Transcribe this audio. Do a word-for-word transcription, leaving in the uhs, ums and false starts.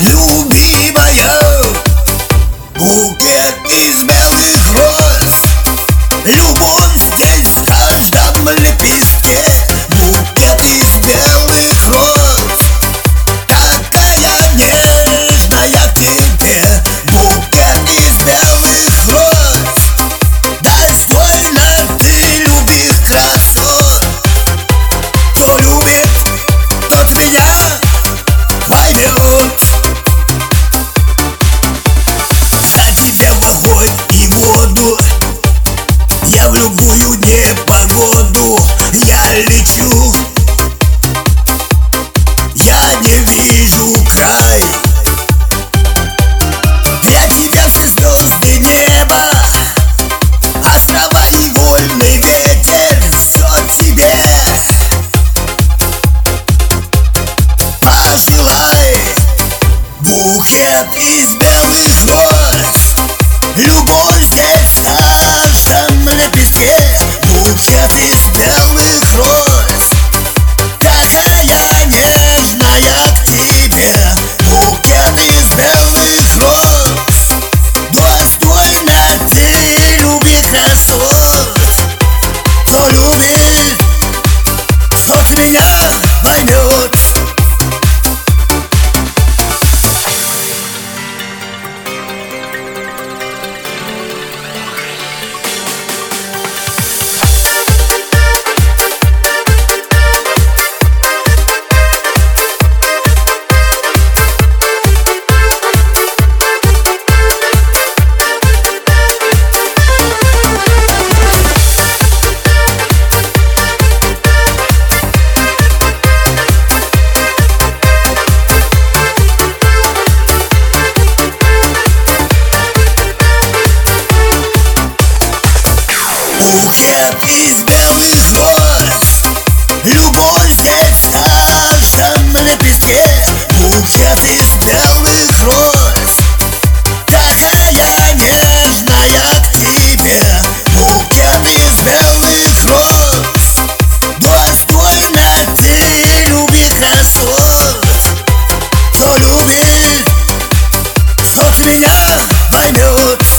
Любимая, букет из белых роз. Любовь здесь в каждом лепестке. Букет из белых роз. Такая нежная к тебе. Букет из белых роз. Достойна ты любых красот. Кто любит, тот меня поймет. За тебя в огонь и воду, я в любую непогоду. Я лечу, я не вижу край. Для тебя все звезды неба, острова и вольный ветер. Все тебе пожелай. Букет из белых роз. Любовь здесь в каждом лепестке. Букет из белых роз. Такая нежная к тебе. Букет из белых роз. Достойна ты любви красот. Кто любит, тот меня поймет. Букет из белых роз. Любовь здесь в каждом лепестке. Букет из белых роз. Такая нежная к тебе. Букет из белых роз. Достойна ты любви красот. Кто любит, тот меня поймет.